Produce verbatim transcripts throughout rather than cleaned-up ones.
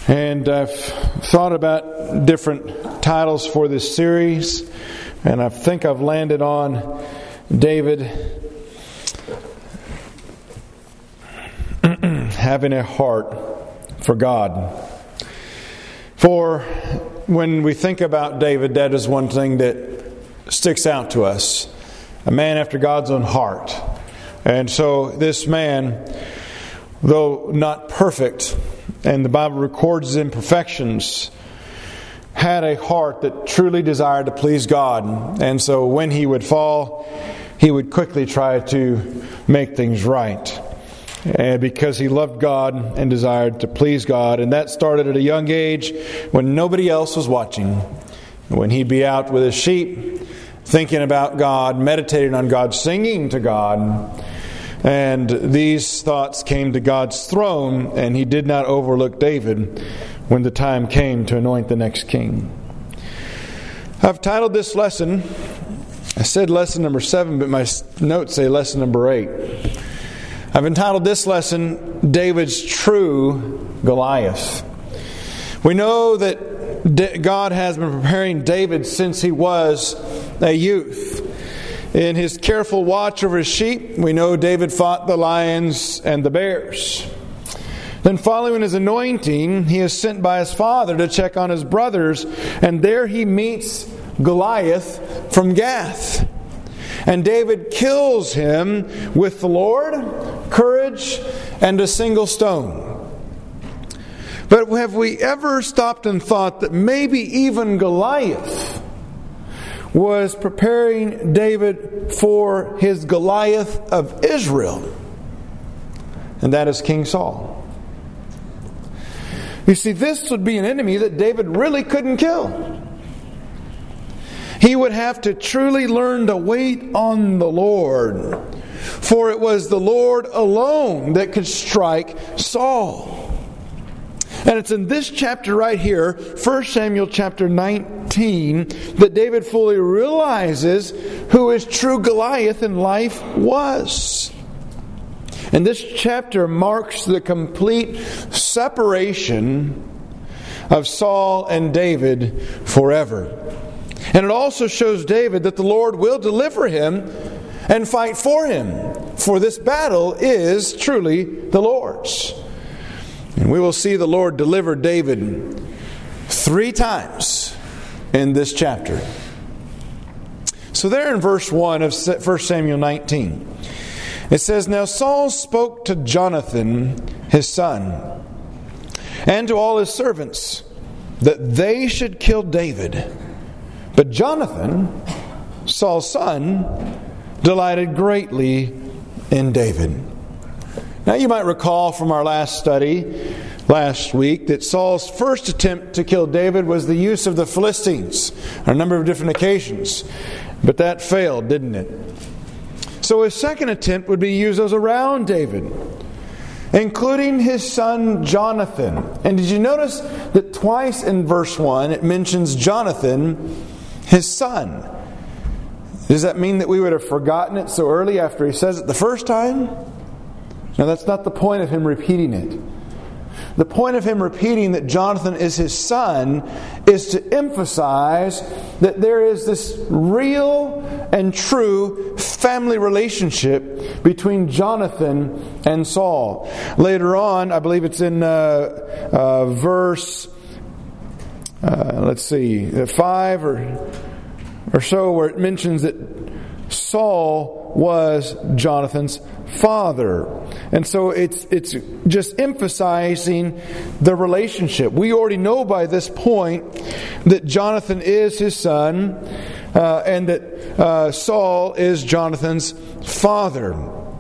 And I've thought about different titles for this series, and I think I've landed on David having a heart for God. For when we think about David, that is one thing that sticks out to us. A man after God's own heart. And so this man, though not perfect, and the Bible records his imperfections, had a heart that truly desired to please God. And so when he would fall, he would quickly try to make things right. And because he loved God and desired to please God. And that started at a young age when nobody else was watching. When he'd be out with his sheep, thinking about God, meditating on God, singing to God. And these thoughts came to God's throne, and he did not overlook David when the time came to anoint the next king. I've titled this lesson, I said lesson number seven, but my notes say lesson number eight. I've entitled this lesson, David's True Goliath. We know that God has been preparing David since he was a youth. In his careful watch over his sheep, we know David fought the lions and the bears. Then following his anointing, he is sent by his father to check on his brothers, and there he meets Goliath from Gath. And David kills him with the Lord, courage, and a single stone. But have we ever stopped and thought that maybe even Goliath was preparing David for his Goliath of Israel? And that is King Saul. You see, this would be an enemy that David really couldn't kill. He would have to truly learn to wait on the Lord, for it was the Lord alone that could strike Saul. And it's in this chapter right here, First Samuel chapter nineteen, that David fully realizes who his true Goliath in life was. And this chapter marks the complete separation of Saul and David forever. And it also shows David that the Lord will deliver him and fight for him. For this battle is truly the Lord's. And we will see the Lord deliver David three times in this chapter. So there in verse one of First Samuel nineteen, it says, "Now Saul spoke to Jonathan, his son, and to all his servants, that they should kill David. But Jonathan, Saul's son, delighted greatly in David." Now you might recall from our last study last week that Saul's first attempt to kill David was the use of the Philistines on a number of different occasions. But that failed, didn't it? So his second attempt would be to use those around David, including his son Jonathan. And did you notice that twice in verse one it mentions Jonathan, his son? Does that mean that we would have forgotten it so early after he says it the first time? No, that's not the point of him repeating it. The point of him repeating that Jonathan is his son is to emphasize that there is this real and true family relationship between Jonathan and Saul. Later on, I believe it's in uh, uh, verse, uh, let's see, five or, or so, where it mentions that Saul was Jonathan's father. And so it's it's just emphasizing the relationship. We already know by this point that Jonathan is his son, uh, and that uh, Saul is Jonathan's father.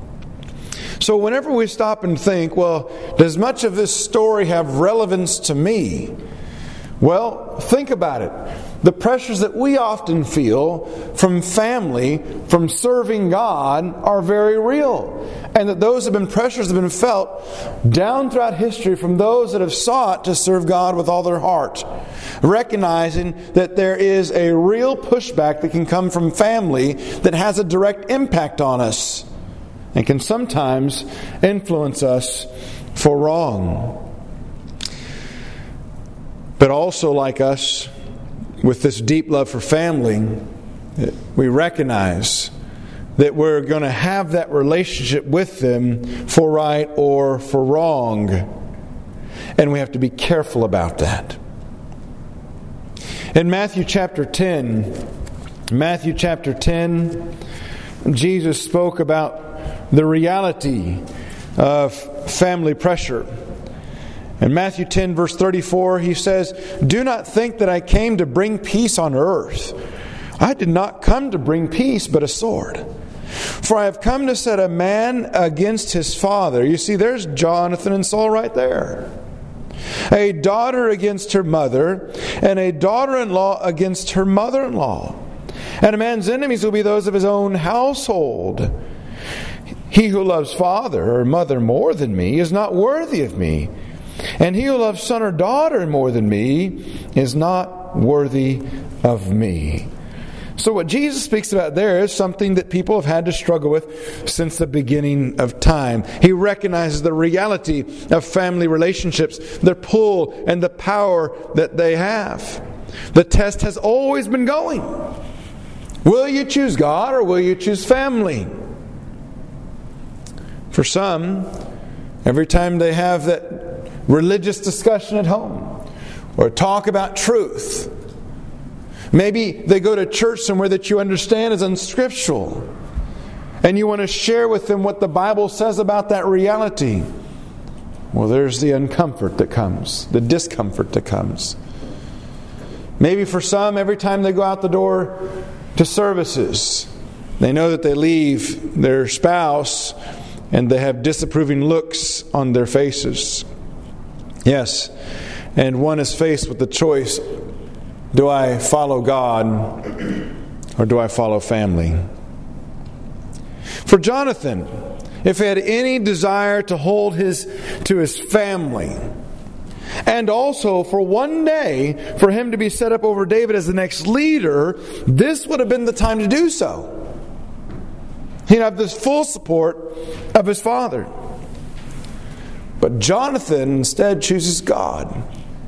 So whenever we stop and think, well, does much of this story have relevance to me? Well, think about it. The pressures that we often feel from family, from serving God, are very real. And that those have been pressures that have been felt down throughout history from those that have sought to serve God with all their heart. Recognizing that there is a real pushback that can come from family that has a direct impact on us and can sometimes influence us for wrong. But also, like us, with this deep love for family, we recognize that we're going to have that relationship with them for right or for wrong. And we have to be careful about that. In Matthew chapter ten, Matthew chapter ten, Jesus spoke about the reality of family pressure. In Matthew ten, verse thirty-four, He says, "Do not think that I came to bring peace on earth. I did not come to bring peace, but a sword. For I have come to set a man against his father." You see, there's Jonathan and Saul right there. "A daughter against her mother, and a daughter-in-law against her mother-in-law. And a man's enemies will be those of his own household. He who loves father or mother more than me is not worthy of me. And he who loves son or daughter more than me is not worthy of me." So what Jesus speaks about there is something that people have had to struggle with since the beginning of time. He recognizes the reality of family relationships, their pull and the power that they have. The test has always been going. Will you choose God or will you choose family? For some, every time they have that religious discussion at home or talk about truth, maybe they go to church somewhere that you understand is unscriptural, and you want to share with them what the Bible says about that reality. Well, there's the uncomfort that comes, the discomfort that comes. Maybe for some, every time they go out the door to services, they know that they leave their spouse and they have disapproving looks on their faces. Yes, and one is faced with the choice: do I follow God or do I follow family? For Jonathan, if he had any desire to hold his to his family, and also for one day for him to be set up over David as the next leader, this would have been the time to do so. He'd have this full support of his father. But Jonathan instead chooses God.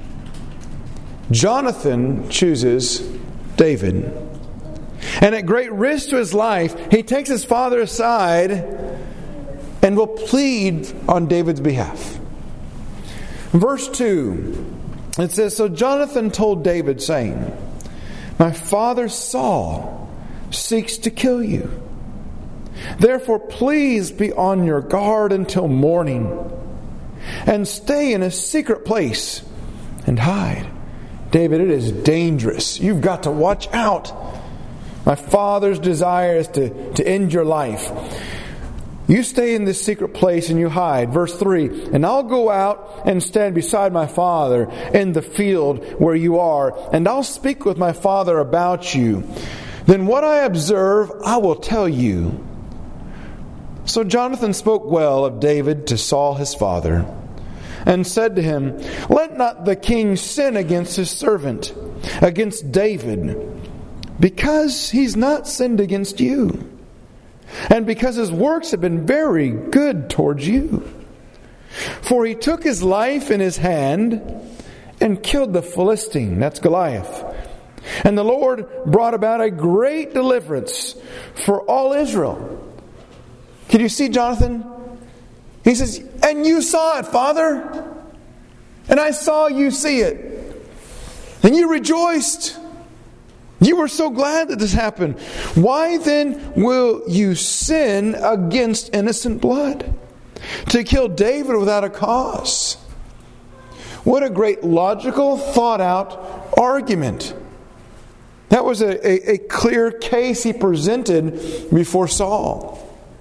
Jonathan chooses David. And at great risk to his life, he takes his father aside and will plead on David's behalf. Verse two, it says, "So Jonathan told David, saying, My father Saul seeks to kill you. Therefore please be on your guard until morning, and stay in a secret place and hide. David, it is dangerous. You've got to watch out. My father's desire is to, to end your life. You stay in this secret place and you hide." Verse three, "And I'll go out and stand beside my father in the field where you are, and I'll speak with my father about you. Then what I observe, I will tell you." So Jonathan spoke well of David to Saul his father, and said to him, "Let not the king sin against his servant, against David, because he's not sinned against you, and because his works have been very good towards you. For he took his life in his hand and killed the Philistine," that's Goliath, "and the Lord brought about a great deliverance for all Israel." Can you see Jonathan? He says, "And you saw it, Father. And I saw you see it. And you rejoiced. You were so glad that this happened. Why then will you sin against innocent blood, to kill David without a cause?" What a great logical, thought-out argument. That was a, a, a clear case he presented before Saul.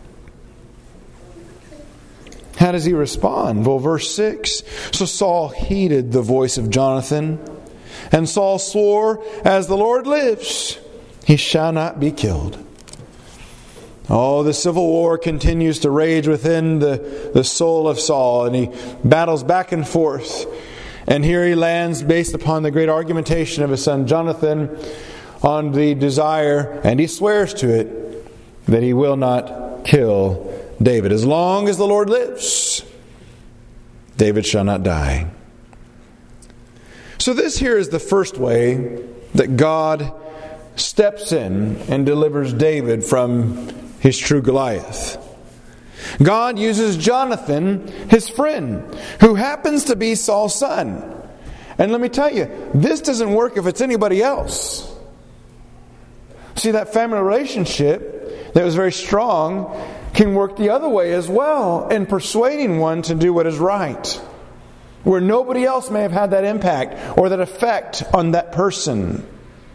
How does he respond? Well, verse six, "So Saul heeded the voice of Jonathan, and Saul swore, As the Lord lives, he shall not be killed." Oh, the civil war continues to rage within the, the soul of Saul, and he battles back and forth. And here he lands based upon the great argumentation of his son Jonathan on the desire, and he swears to it, that he will not kill David. As long as the Lord lives, David shall not die. So this here is the first way that God steps in and delivers David from his true Goliath. God uses Jonathan, his friend, who happens to be Saul's son. And let me tell you, this doesn't work if it's anybody else. See, that family relationship that was very strong can work the other way as well in persuading one to do what is right, where nobody else may have had that impact or that effect on that person.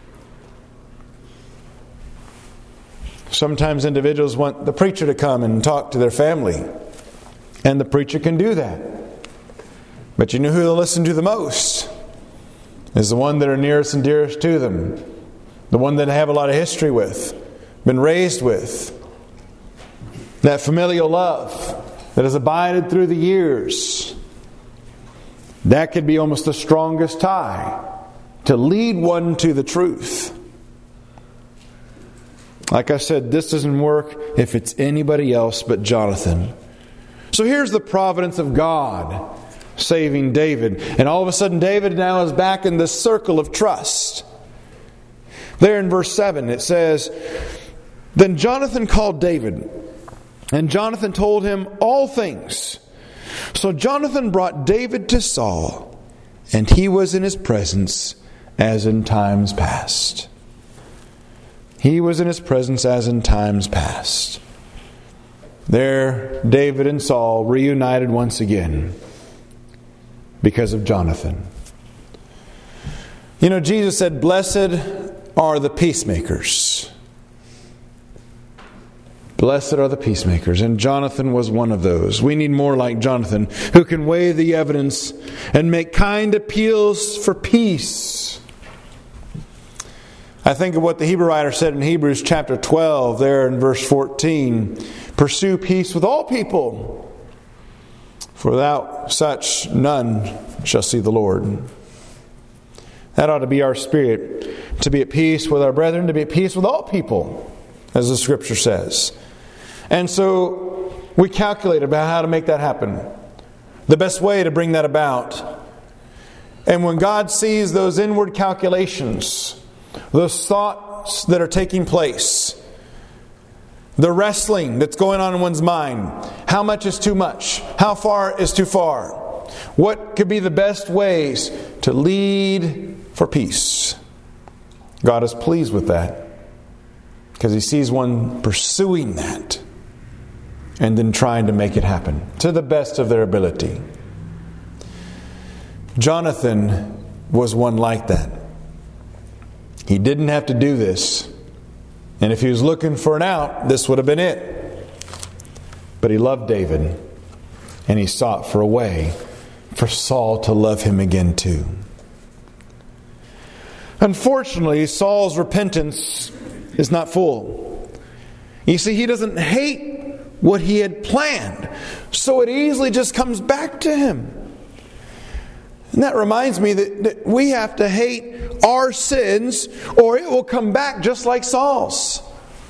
Sometimes individuals want the preacher to come and talk to their family, and the preacher can do that. But you know who they'll listen to the most? Is the one that are nearest and dearest to them. The one that they have a lot of history with, been raised with. That familial love that has abided through the years. That could be almost the strongest tie to lead one to the truth. Like I said, this doesn't work if it's anybody else but Jonathan. So here's the providence of God saving David. And all of a sudden David now is back in this circle of trust. There in verse seven it says, "Then Jonathan called David, and Jonathan told him all things. So Jonathan brought David to Saul, and he was in his presence as in times past." He was in his presence as in times past. There, David and Saul reunited once again because of Jonathan. You know, Jesus said, "Blessed are the peacemakers." Blessed are the peacemakers. And Jonathan was one of those. We need more like Jonathan, who can weigh the evidence and make kind appeals for peace. I think of what the Hebrew writer said in Hebrews chapter twelve, there in verse fourteen. "Pursue peace with all people, for without such none shall see the Lord." That ought to be our spirit, to be at peace with our brethren, to be at peace with all people, as the Scripture says. And so we calculate about how to make that happen, the best way to bring that about. And when God sees those inward calculations, those thoughts that are taking place, the wrestling that's going on in one's mind, how much is too much? How far is too far? What could be the best ways to lead for peace? God is pleased with that, because He sees one pursuing that and then trying to make it happen to the best of their ability. Jonathan was one like that. He didn't have to do this. And if he was looking for an out, this would have been it. But he loved David, and he sought for a way for Saul to love him again too. Unfortunately, Saul's repentance is not full. You see, he doesn't hate what he had planned, so it easily just comes back to him. And that reminds me that, that we have to hate our sins, or it will come back just like Saul's.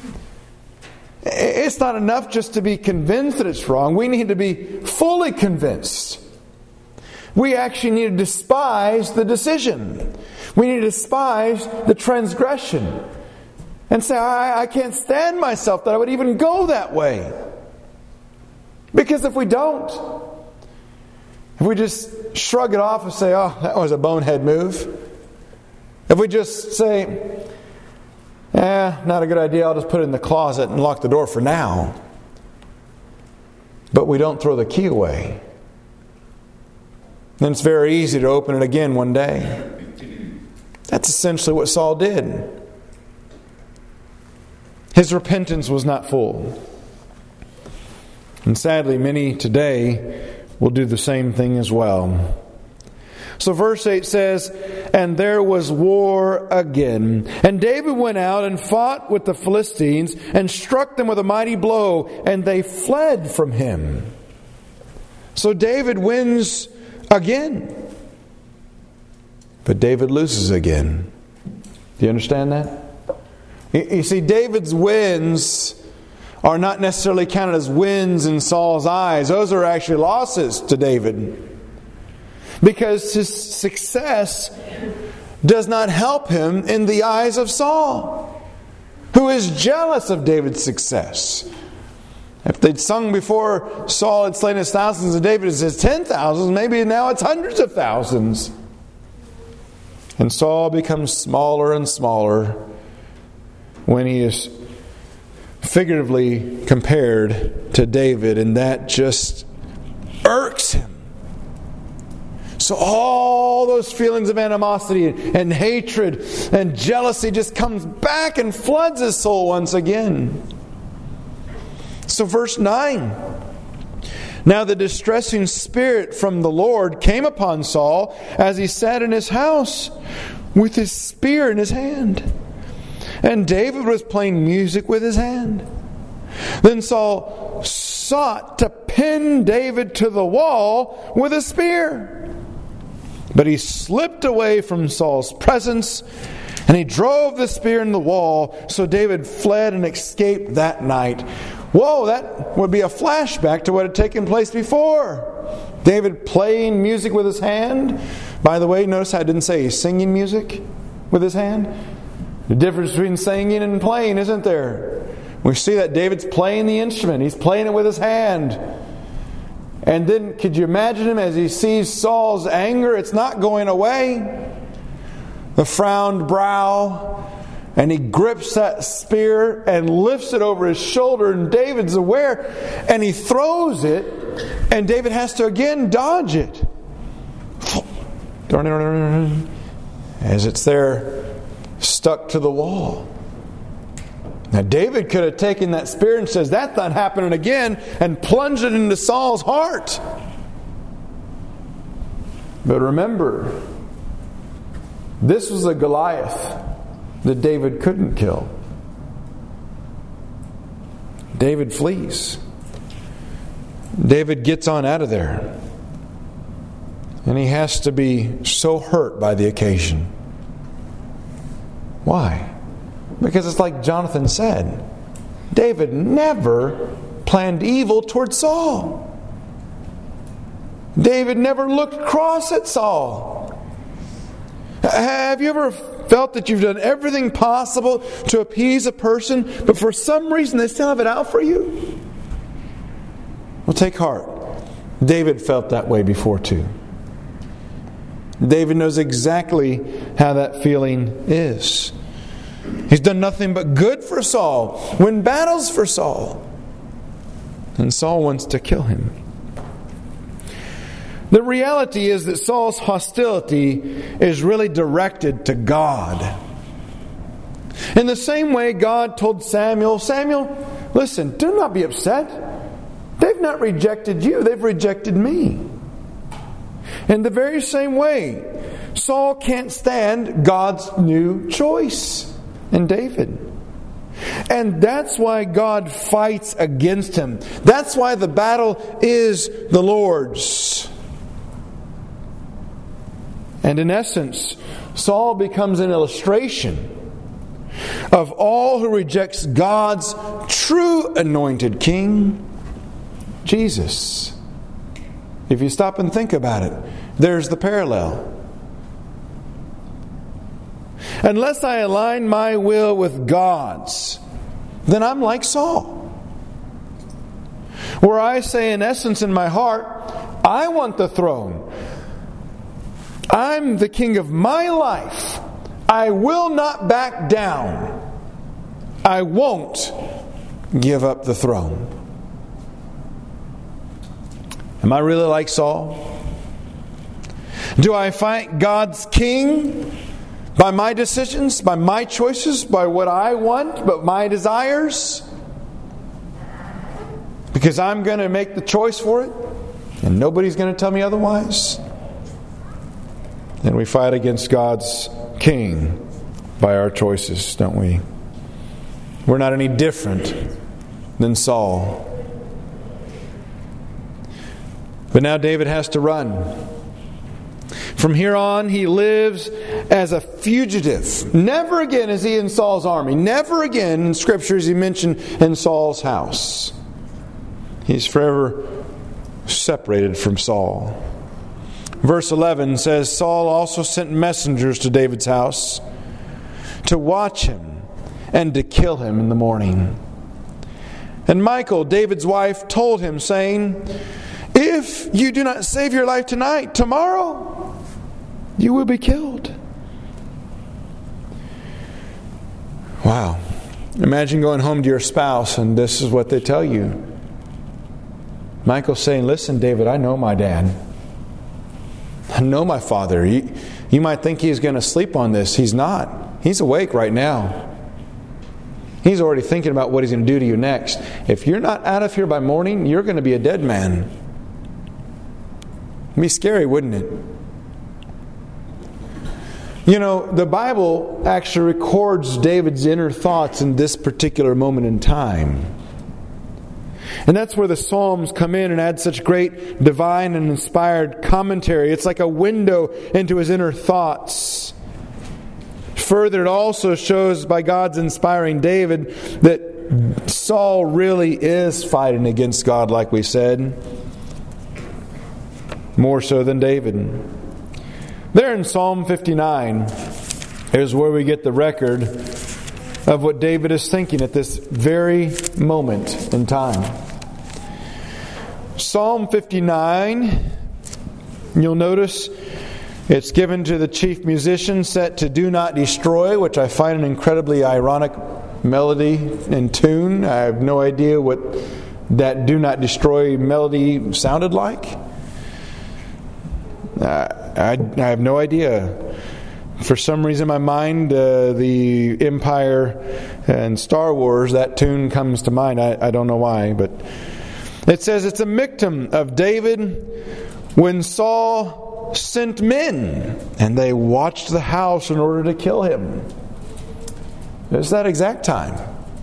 It's not enough just to be convinced that it's wrong. We need to be fully convinced. We actually need to despise the decision. We need to despise the transgression. And say, I, I can't stand myself that I would even go that way. Because if we don't, if we just shrug it off and say, oh, that was a bonehead move. If we just say, eh, not a good idea, I'll just put it in the closet and lock the door for now. But we don't throw the key away. Then it's very easy to open it again one day. That's essentially what Saul did. His repentance was not full. And sadly, many today will do the same thing as well. So verse eight says, "And there was war again. And David went out and fought with the Philistines and struck them with a mighty blow, and they fled from him." So David wins again. But David loses again. Do you understand that? You see, David's wins are not necessarily counted as wins in Saul's eyes. Those are actually losses to David. because his success does not help him in the eyes of Saul, who is jealous of David's success. If they'd sung before Saul had slain his thousands and David his ten thousands, maybe now it's hundreds of thousands. And Saul becomes smaller and smaller when he is figuratively compared to David, and that just irks him. So all those feelings of animosity and hatred and jealousy just comes back and floods his soul once again. So verse nine. Now the distressing spirit from the Lord came upon Saul as he sat in his house with his spear in his hand. And David was playing music with his hand. Then Saul sought to pin David to the wall with a spear. But he slipped away from Saul's presence, and he drove the spear in the wall. So David fled and escaped that night. Whoa, that would be a flashback to what had taken place before. David playing music with his hand. By the way, notice how I didn't say he's singing music with his hand. The difference between singing and playing, isn't there? We see that David's playing the instrument. He's playing it with his hand. And then, could you imagine him as he sees Saul's anger? It's not going away. The frowned brow. And he grips that spear and lifts it over his shoulder. And David's aware. And he throws it. And David has to again dodge it. As it's there, stuck to the wall. Now David could have taken that spear and says, that's not happening again, and plunged it into Saul's heart. But remember, this was a Goliath that David couldn't kill. David flees. David gets on out of there. And he has to be so hurt by the occasion. Why? Because it's like Jonathan said, David never planned evil toward Saul. David never looked cross at Saul. Have you ever felt that you've done everything possible to appease a person, but for some reason they still have it out for you? Well, take heart. David felt that way before too. David knows exactly how that feeling is. He's done nothing but good for Saul, win battles for Saul. And Saul wants to kill him. The reality is that Saul's hostility is really directed to God. In the same way God told Samuel, Samuel, listen, do not be upset. They've not rejected you, they've rejected me. In the very same way, Saul can't stand God's new choice in David. And that's why God fights against him. That's why the battle is the Lord's. And in essence, Saul becomes an illustration of all who rejects God's true anointed king, Jesus. If you stop and think about it, there's the parallel. Unless I align my will with God's, then I'm like Saul. Where I say in essence in my heart, I want the throne. I'm the king of my life. I will not back down. I won't give up the throne. Am I really like Saul? Do I fight God's king by my decisions, by my choices, by what I want, but my desires? Because I'm going to make the choice for it, and nobody's going to tell me otherwise? Then we fight against God's king by our choices, don't we? We're not any different than Saul. But now David has to run. From here on, he lives as a fugitive. Never again is he in Saul's army. Never again in Scripture is he mentioned in Saul's house. He's forever separated from Saul. verse eleven says, Saul also sent messengers to David's house to watch him and to kill him in the morning. And Michal, David's wife, told him, saying, if you do not save your life tonight, tomorrow you will be killed. Wow. Imagine going home to your spouse and this is what they tell you. Michal's saying, listen, David, I know my dad. I know my father. You, you might think he's going to sleep on this. He's not. He's awake right now. He's already thinking about what he's going to do to you next. If you're not out of here by morning, you're going to be a dead man. It'd be scary, wouldn't it? You know, the Bible actually records David's inner thoughts in this particular moment in time. And that's where the Psalms come in and add such great divine and inspired commentary. It's like a window into his inner thoughts. Further, it also shows by God's inspiring David that Saul really is fighting against God, like we said. More so than David. There in Psalm fifty-nine is where we get the record of what David is thinking at this very moment in time. Psalm fifty-nine, you'll notice it's given to the chief musician, set to Do Not Destroy, which I find an incredibly ironic melody and tune. I have no idea what that Do Not Destroy melody sounded like. Uh, I, I have no idea. For some reason in my mind, uh, the Empire and Star Wars, that tune comes to mind. I, I don't know why, but it says it's a Michtam of David when Saul sent men and they watched the house in order to kill him. It's that exact time.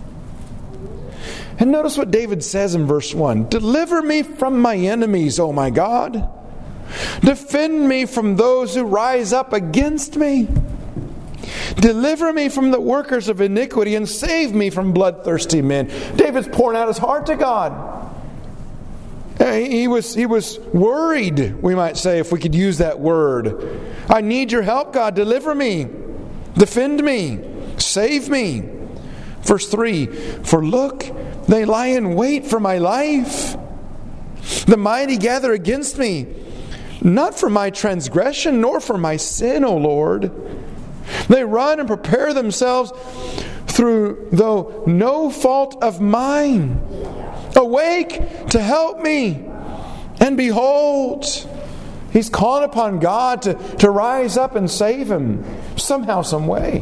And notice what David says in verse one. Deliver me from my enemies, O my God. Defend me from those who rise up against me. Deliver me from the workers of iniquity and save me from bloodthirsty men. David's pouring out his heart to God. He was, he was worried, we might say, if we could use that word. I need your help, God. Deliver me. Defend me. Save me. Verse three, for look, they lie in wait for my life. The mighty gather against me. Not for my transgression, nor for my sin, O Lord. They run and prepare themselves through, though no fault of mine. Awake to help me. And behold, he's calling upon God to, to rise up and save him somehow, some way.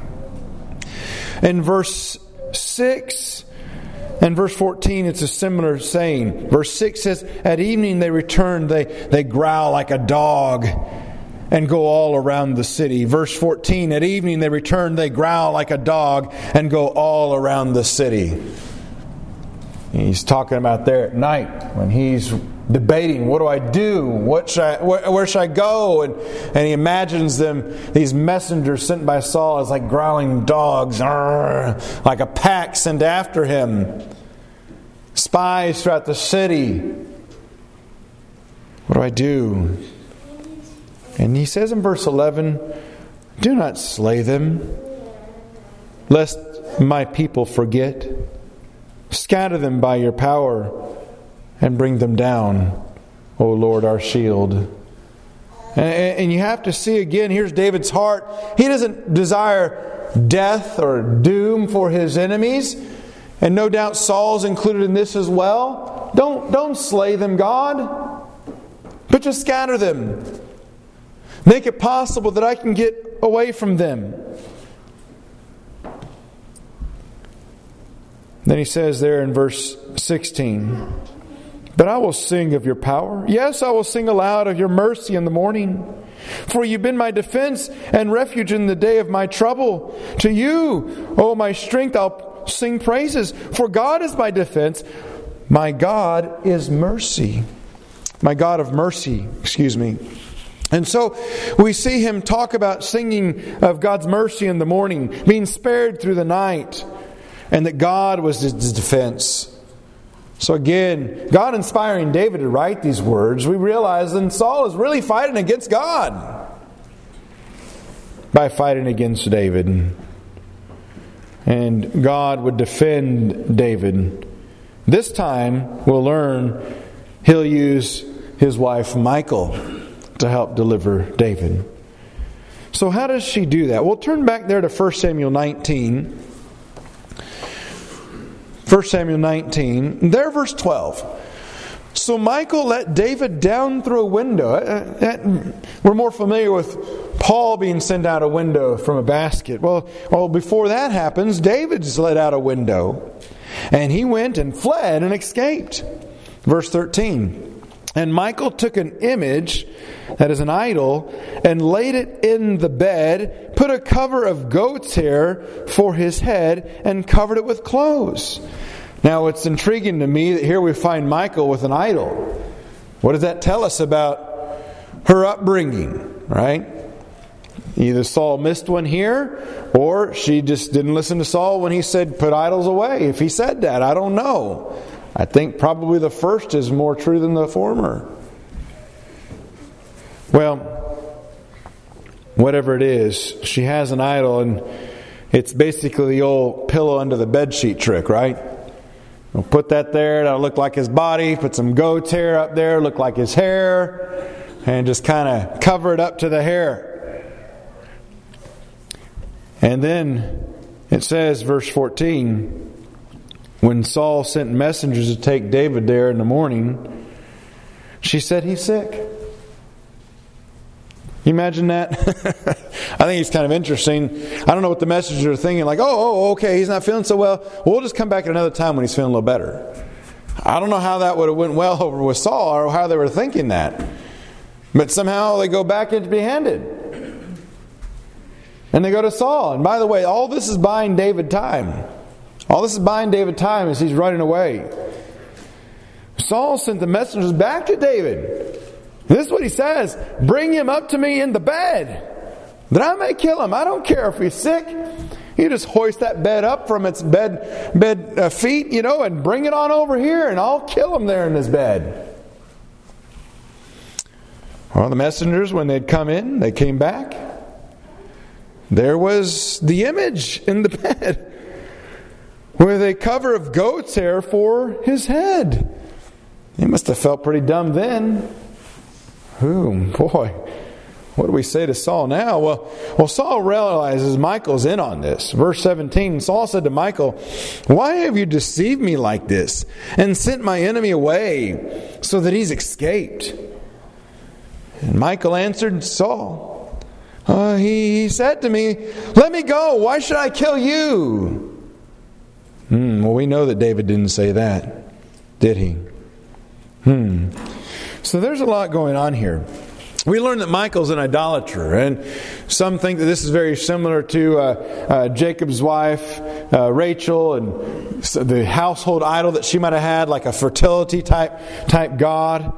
In verse six and verse fourteen, it's a similar saying. Verse six says, at evening they return, they, they growl like a dog and go all around the city. Verse fourteen, at evening they return, they growl like a dog and go all around the city. He's talking about there at night when he's debating, what do I do? What should I, where, where should I go? And, and he imagines them, these messengers sent by Saul, as like growling dogs, argh, like a pack sent after him. Spies throughout the city. What do I do? And he says in verse eleven, do not slay them, lest my people forget. Scatter them by your power and bring them down, O Lord, our shield. And, and you have to see again, here's David's heart. He doesn't desire death or doom for his enemies. And no doubt Saul's included in this as well. Don't, don't slay them, God, but just scatter them. Make it possible that I can get away from them. Then he says there in verse sixteen, but I will sing of your power. Yes, I will sing aloud of your mercy in the morning. For you've been my defense and refuge in the day of my trouble. To you, O my strength, I'll sing praises. For God is my defense. My God is mercy. My God of mercy, excuse me. And so we see him talk about singing of God's mercy in the morning, being spared through the night, and that God was his defense. So again, God inspiring David to write these words, we realize that Saul is really fighting against God by fighting against David. And God would defend David. This time, we'll learn He'll use his wife Michal to help deliver David. So how does she do that? Well, turn back there to First Samuel nineteen. First Samuel nineteen, there verse twelve. So Michal let David down through a window. We're more familiar with Paul being sent out a window from a basket. Well, well, before that happens, David's let out a window. And he went and fled and escaped. Verse thirteen. And Michal took an image, that is an idol, and laid it in the bed, put a cover of goat's hair for his head, and covered it with clothes. Now it's intriguing to me that here we find Michal with an idol. What does that tell us about her upbringing, right? Either Saul missed one here, or she just didn't listen to Saul when he said, put idols away. If he said that, I don't know. I think probably the first is more true than the former. Well, whatever it is, she has an idol, and it's basically the old pillow under the bedsheet trick, right? We'll put that there, that'll look like his body, put some goat's hair up there, look like his hair, and just kind of cover it up to the hair. And then it says, verse fourteen, when Saul sent messengers to take David there in the morning, she said, he's sick. You imagine that? I think it's kind of interesting. I don't know what the messengers are thinking. Like, oh, oh, okay, he's not feeling so well. We'll just come back at another time when he's feeling a little better. I don't know how that would have went well over with Saul, or how they were thinking that. But somehow they go back empty-handed. And they go to Saul. And by the way, all this is buying David time. All this is buying David time as he's running away. Saul sent the messengers back to David. This is what he says. Bring him up to me in the bed, that I may kill him. I don't care if he's sick. You just hoist that bed up from its bed, bed uh, feet, you know, and bring it on over here, and I'll kill him there in his bed. Well, the messengers, when they'd come in, they came back. There was the image in the bed, with a cover of goat's hair for his head. He must have felt pretty dumb then. Ooh, boy, what do we say to Saul now? Well, well, Saul realizes Michal's in on this. Verse seventeen, Saul said to Michal, why have you deceived me like this and sent my enemy away so that he's escaped? And Michal answered Saul, uh, he, he said to me, let me go. Why should I kill you? Hmm, well, we know that David didn't say that, did he? Hmm. So there's a lot going on here. We learn that Michal's an idolater, and some think that this is very similar to uh, uh, Jacob's wife, uh, Rachel, and the household idol that she might have had, like a fertility type type god.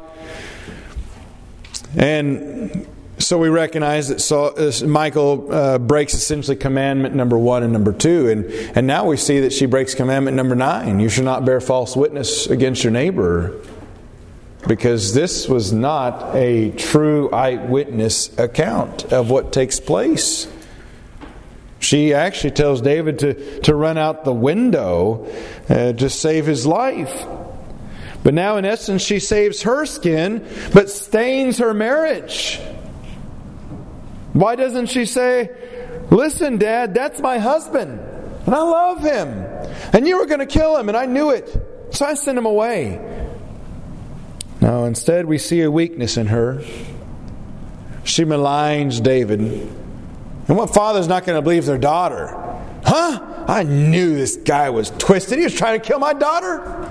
And so we recognize that Saul, uh, Michal uh, breaks essentially commandment number one and number two. And, and now we see that she breaks commandment number nine. You shall not bear false witness against your neighbor. Because this was not a true eyewitness account of what takes place. She actually tells David to, to run out the window uh, to save his life. But now in essence she saves her skin, but stains her marriage. Why doesn't she say, listen, Dad, that's my husband, and I love him, and you were going to kill him, and I knew it, so I sent him away. No, instead we see a weakness in her. She maligns David. And what father's not going to believe their daughter? Huh? I knew this guy was twisted. He was trying to kill my daughter.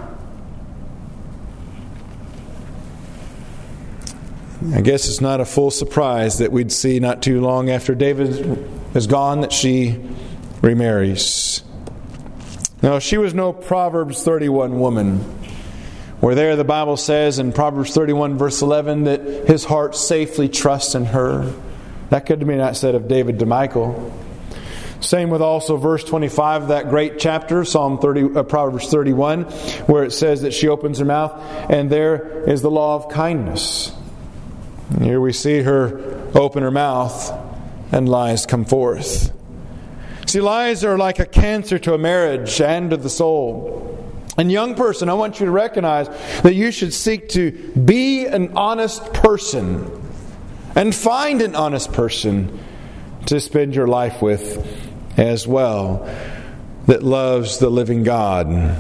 I guess it's not a full surprise that we'd see not too long after David is gone that she remarries. Now, she was no Proverbs thirty-one woman, where there the Bible says in Proverbs thirty-one verse eleven that his heart safely trusts in her. That could be not said of David to Michal. Same with also verse twenty-five of that great chapter, Psalm thirty, uh, Proverbs thirty-one, where it says that she opens her mouth, and there is the law of kindness. And here we see her open her mouth, and lies come forth. See, lies are like a cancer to a marriage and to the soul. And young person, I want you to recognize that you should seek to be an honest person and find an honest person to spend your life with as well, that loves the living God.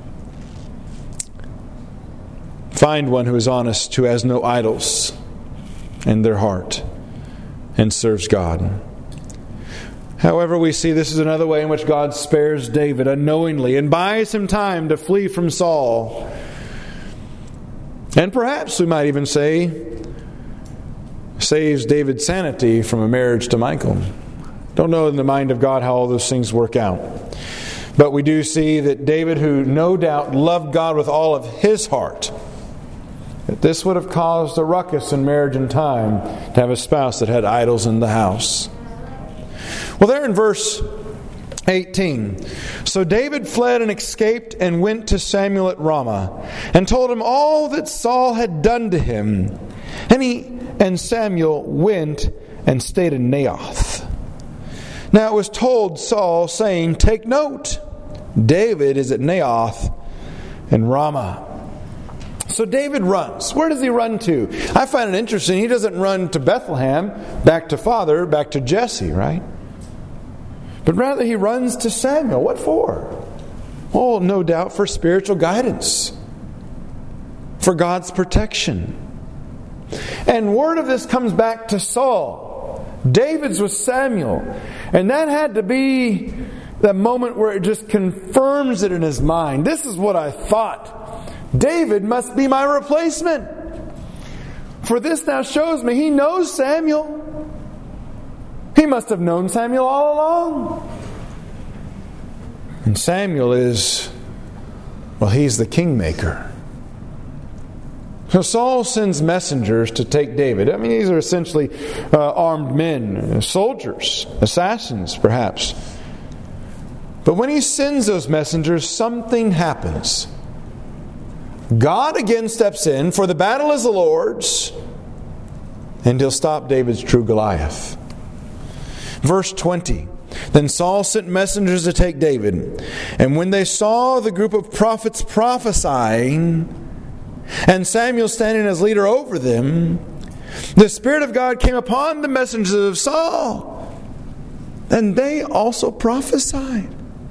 Find one who is honest, who has no idols in their heart and serves God. However, we see this is another way in which God spares David unknowingly and buys him time to flee from Saul. And perhaps we might even say, saves David's sanity from a marriage to Michal. Don't know in the mind of God how all those things work out. But we do see that David, who no doubt loved God with all of his heart, that this would have caused a ruckus in marriage and time to have a spouse that had idols in the house. Well, there in verse eighteen, so David fled and escaped and went to Samuel at Ramah and told him all that Saul had done to him. And he and Samuel went and stayed in Naioth. Now it was told Saul, saying, take note, David is at Naioth and Ramah. So David runs. Where does he run to? I find it interesting. He doesn't run to Bethlehem, back to father, back to Jesse, right? But rather he runs to Samuel. What for? Oh, no doubt for spiritual guidance, for God's protection. And word of this comes back to Saul. David's with Samuel. And that had to be the moment where it just confirms it in his mind. This is what I thought. David must be my replacement. For this now shows me he knows Samuel. He must have known Samuel all along. And Samuel is, well, he's the kingmaker. So Saul sends messengers to take David. I mean, these are essentially uh, armed men, soldiers, assassins, perhaps. But when he sends those messengers, something happens. God again steps in, for the battle is the Lord's, and he'll stop David's true Goliath. Verse twenty, then Saul sent messengers to take David. And when they saw the group of prophets prophesying, and Samuel standing as leader over them, the Spirit of God came upon the messengers of Saul, and they also prophesied.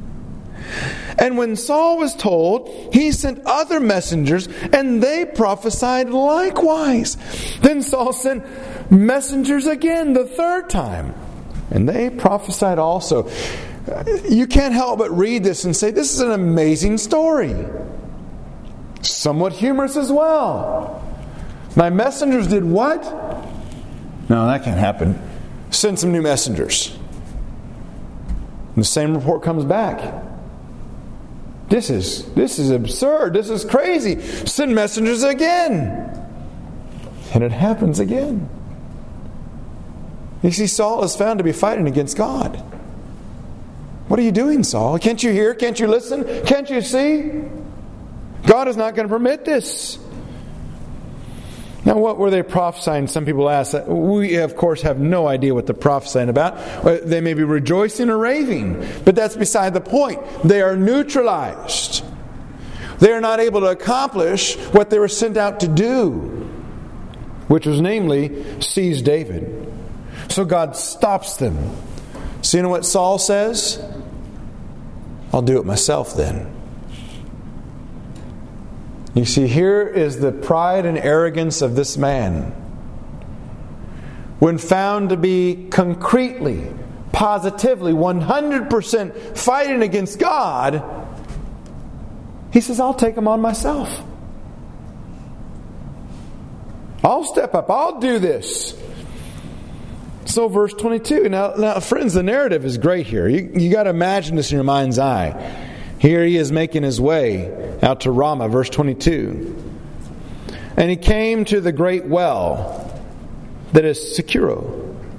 And when Saul was told, he sent other messengers, and they prophesied likewise. Then Saul sent messengers again the third time, and they prophesied also. You can't help but read this and say, this is an amazing story. Somewhat humorous as well. My messengers did what? No, that can't happen. Send some new messengers. And the same report comes back. This is this is absurd. This is crazy. Send messengers again. And it happens again. You see, Saul is found to be fighting against God. What are you doing, Saul? Can't you hear? Can't you listen? Can't you see? God is not going to permit this. Now, what were they prophesying? Some people ask. We, of course, have no idea what they're prophesying about. They may be rejoicing or raving, but that's beside the point. They are neutralized. They are not able to accomplish what they were sent out to do, which was namely seize David. So God stops them. So you know what Saul says? I'll do it myself then. You see, here is the pride and arrogance of this man. When found to be concretely, positively, one hundred percent fighting against God, he says, I'll take him on myself. I'll step up. I'll do this. So verse twenty-two. Now, now friends, the narrative is great here. You, you got to imagine this in your mind's eye. Here he is making his way out to Ramah, verse twenty-two. And he came to the great well that is Securo.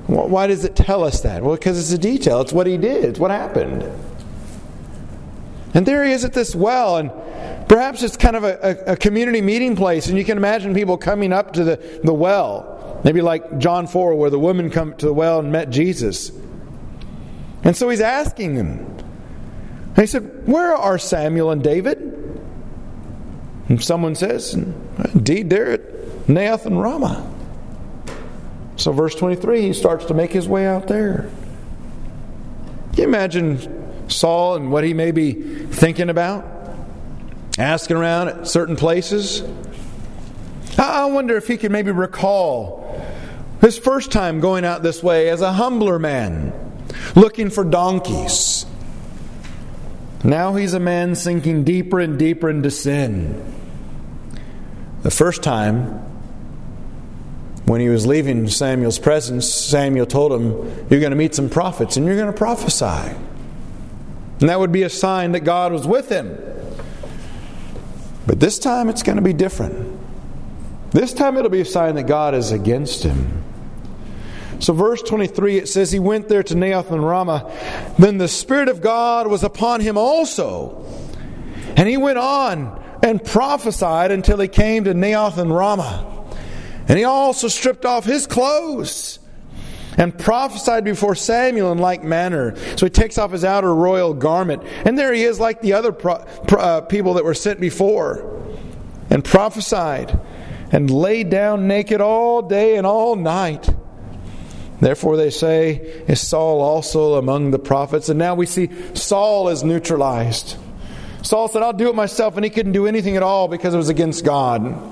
Why does it tell us that? Well, because it's a detail. It's what he did. It's what happened. And there he is at this well, and perhaps it's kind of a, a, a community meeting place, and you can imagine people coming up to the, the well. Maybe like John four, where the woman come to the well and met Jesus. And so he's asking them. And he said, where are Samuel and David? And someone says, indeed, they're at Naioth and Ramah. So verse twenty-three, he starts to make his way out there. Can you imagine Saul and what he may be thinking about? Asking around at certain places. I wonder if he could maybe recall his first time going out this way as a humbler man, looking for donkeys. Now he's a man sinking deeper and deeper into sin. The first time, when he was leaving Samuel's presence, Samuel told him, you're going to meet some prophets and you're going to prophesy. And that would be a sign that God was with him. But this time it's going to be different. This time it'll be a sign that God is against him. So verse twenty-three, it says, he went there to Naioth and Ramah. Then the Spirit of God was upon him also. And he went on and prophesied until he came to Naioth and Ramah. And he also stripped off his clothes and prophesied before Samuel in like manner. So he takes off his outer royal garment. And there he is like the other pro- pro- uh, people that were sent before. And prophesied and laid down naked all day and all night. Therefore they say, is Saul also among the prophets? And now we see Saul is neutralized. Saul said, I'll do it myself. And he couldn't do anything at all because it was against God.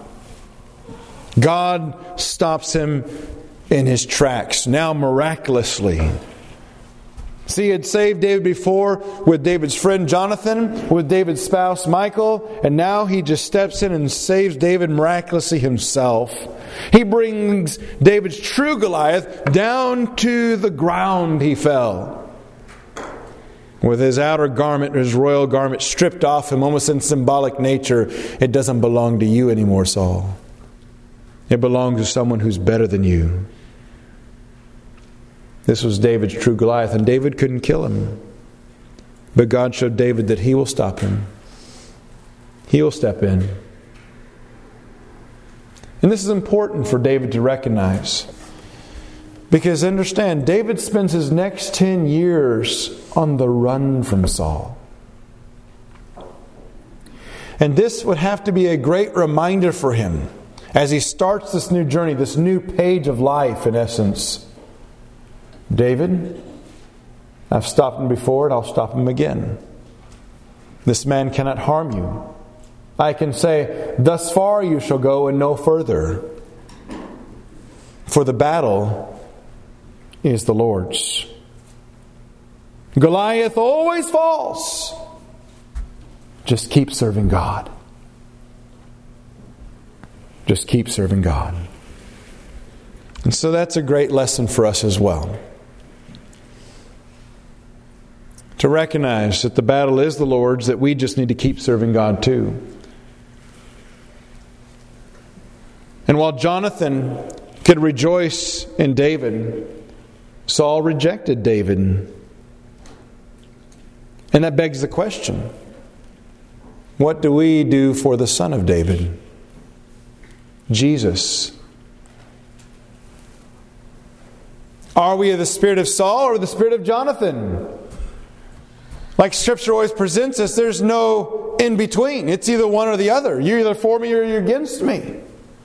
God stops him in his tracks, now miraculously. See, he had saved David before with David's friend Jonathan, with David's spouse Michal, and now he just steps in and saves David miraculously himself. He brings David's true Goliath down to the ground he fell. With his outer garment, his royal garment stripped off him, almost in symbolic nature. It doesn't belong to you anymore, Saul. It belongs to someone who's better than you. This was David's true Goliath, and David couldn't kill him. But God showed David that He will stop him. He will step in. And this is important for David to recognize. Because understand, David spends his next ten years on the run from Saul. And this would have to be a great reminder for him as he starts this new journey, this new page of life, in essence. David, I've stopped him before and I'll stop him again. This man cannot harm you. I can say, thus far you shall go and no further. For the battle is the Lord's. Goliath always falls. Just keep serving God. Just keep serving God. And so that's a great lesson for us as well. To recognize that the battle is the Lord's, that we just need to keep serving God too. And while Jonathan could rejoice in David, Saul rejected David. And that begs the question, what do we do for the Son of David? Jesus. Are we of the spirit of Saul or the spirit of Jonathan? Like Scripture always presents us, there's no in between. It's either one or the other. You're either for me or you're against me.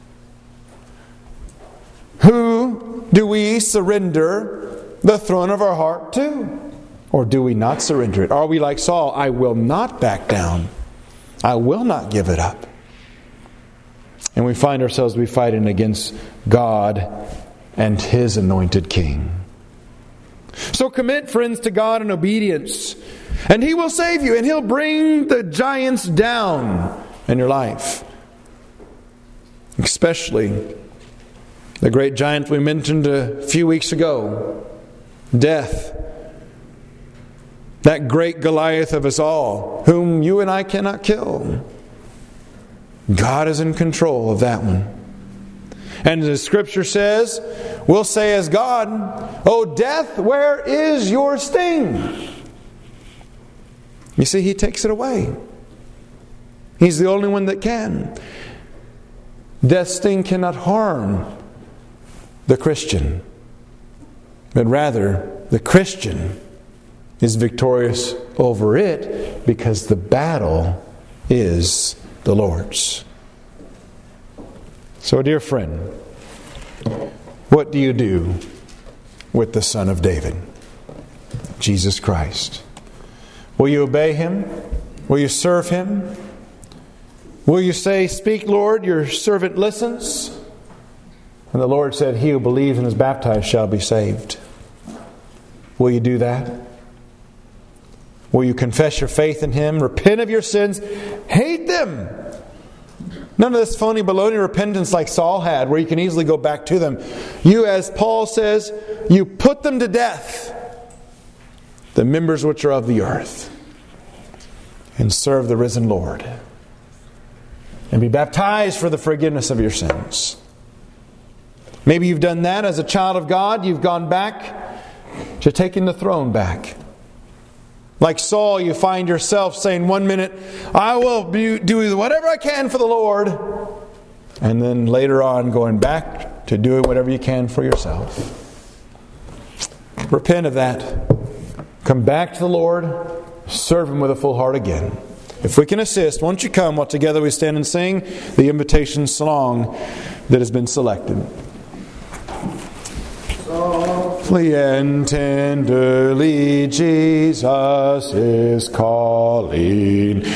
Who do we surrender the throne of our heart to? Or do we not surrender it? Are we like Saul? I will not back down. I will not give it up. And we find ourselves we fighting against God and His anointed King. So commit, friends, to God in obedience, and He will save you, and He'll bring the giants down in your life. Especially the great giant we mentioned a few weeks ago, death. That great Goliath of us all, whom you and I cannot kill. God is in control of that one. And the Scripture says, we'll say as God, "O death, where is your sting?" You see, He takes it away. He's the only one that can. Death's sting cannot harm the Christian, but rather the Christian is victorious over it because the battle is the Lord's. So, dear friend, what do you do with the Son of David, Jesus Christ? Will you obey Him? Will you serve Him? Will you say, "Speak, Lord, your servant listens"? And the Lord said, "He who believes and is baptized shall be saved." Will you do that? Will you confess your faith in Him, repent of your sins, hate them? None of this phony baloney repentance like Saul had, where you can easily go back to them. You, as Paul says, you put them to death, the members which are of the earth, and serve the risen Lord. And be baptized for the forgiveness of your sins. Maybe you've done that as a child of God. You've gone back to taking the throne back. Like Saul, you find yourself saying one minute, "I will do whatever I can for the Lord." And then later on going back to doing whatever you can for yourself. Repent of that. Come back to the Lord. Serve Him with a full heart again. If we can assist, won't you come while together we stand and sing the invitation song that has been selected. Softly and tenderly Jesus is calling.